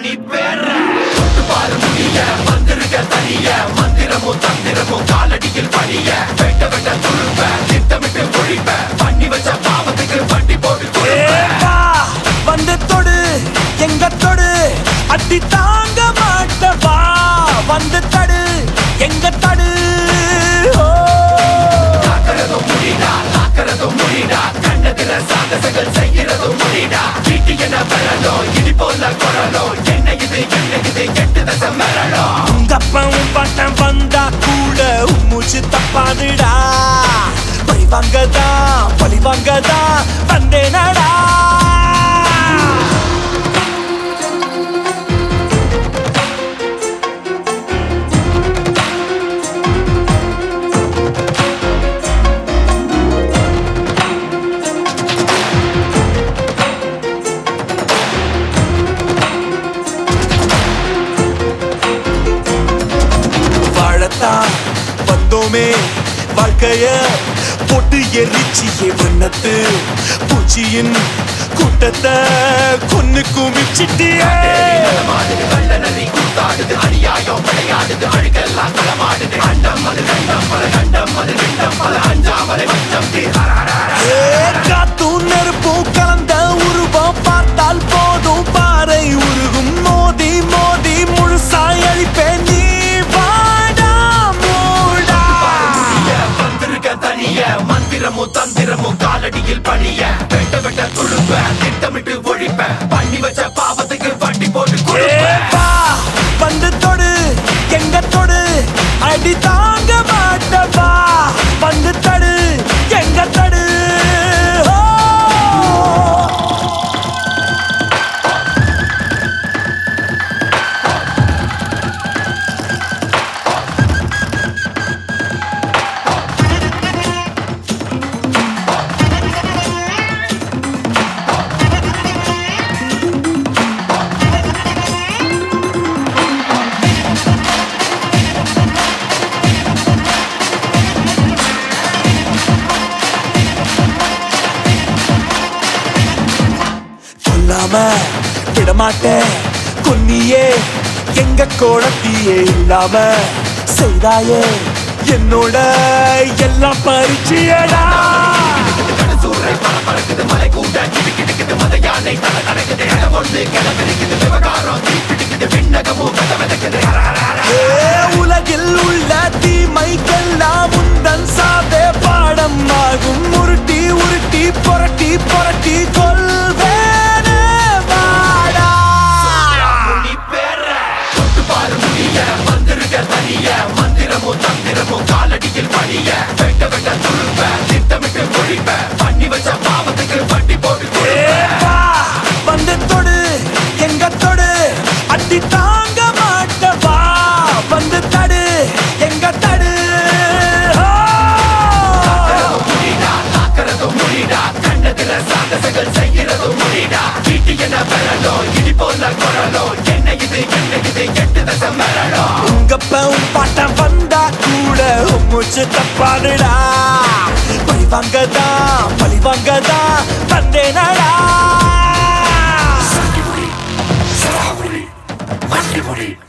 நீ பேர தொட்டு பாரு முடிய வந்திருக்க தனிய மந்திரமும் தந்திரமும் காலடியில் பணிய வெட்ட வெட்ட துருப்ப திட்டமிட்டு ஒழிப்ப பண்ணி வச்ச பாவத்துக்கு வண்டி போட்டு வந்து தொடு எங்க தொடு அடி தாங்க மாட்டவா வந்து தடு எங்க தடு காக்கிறதும் முடிடா காக்கிறதும் முடிடா கண்டதில சாகசங்கள் செய்யறதும் முடிடா வீட்டு என்ன வரணும் இடி போல குரலும் என்ன இது கெட்டு தசை மரணும் உங்க அப்பாவும் பாட்டம் வந்தா கூட மூச்சு தப்பாதுடா பழி வாங்கதா வந்தேனடா வந்தோமே வாழ்க்கைய போட்டு எரிச்சியே வண்ணத்து பூச்சியின் கூட்டத்தை கொன்னு குமிச்சிட்டியே வெள்ள நதி கூத்தாடுது அநியாயம் விளையாடுது அழுக்கெல்லாம் களமாடுது அண்டம் அது கண்டம் பல கண்டம் அது விண்டம் பல அஞ்சாமலை மஞ்சம் காத்தும் நெருப்பும் கலந்த உருவம் பார்த்தால் போதும் பாறை உருகும் மோதி மோதி முழுசாய் அழிப்பேன் நீ மந்திரமும் தந்திரமும் காலடியில் பணிய வெட்ட வெட்ட துழுப்ப திட்டமிட்டு ஒழிப்ப பண்ணி வச்ச பாவத்துக்கு வண்டி போட்டு வந்து தொடு எங்க தொடு அடி தாங்க மாட்டவா வந்து தடு எங்க தடு விடமாட்டேன் கொன்னியே எங்க கோணத்தியே இல்லாம செய்தாயே என்னோட எல்லாம் பரிச்சியடா சூறை பறக்குது மலை கூட கிடுக்கிடுக்குது மத யானை தலை நடக்குது இடம் ஒன்று கிளம்பிருக்குது விவகாரம் தீப்பிடிக்குது விண்ணகமும் கதை விதக்குது உலகில் உள்ள தீமைக்கெல்லாம் உந்தன் சாவே பாடம் ஆகும் உருட்டி உருட்டி புரட்டி புரட்டி கொள்வே மந்திரமும் தந்திரமும் காலடியில் பணிய வெட்ட வெட்ட துருப்ப திட்டமிட்டு ஒழிப்ப பண்ணி வச்ச பாவத்துக்கு வண்டி போட்டு வந்து தொடு எங்க தொடு அடி தாங்க மாட்டவா வந்து தடு எங்க தடு காக்கிறதும் முடிடா கண்டதில சாகசங்கள் செய்யறதும் முடிடா வீட்டு என்ன வரணும் இடி போல குரலும் என்ன இது கெட்டு தசை மரணும் உங்க பாட்டம் வந்தா கூட மூச்சு தப்பாதுடா பழி வாங்கதா வந்தேனடா சங்கி முடி சராமுடி வண்டி முடி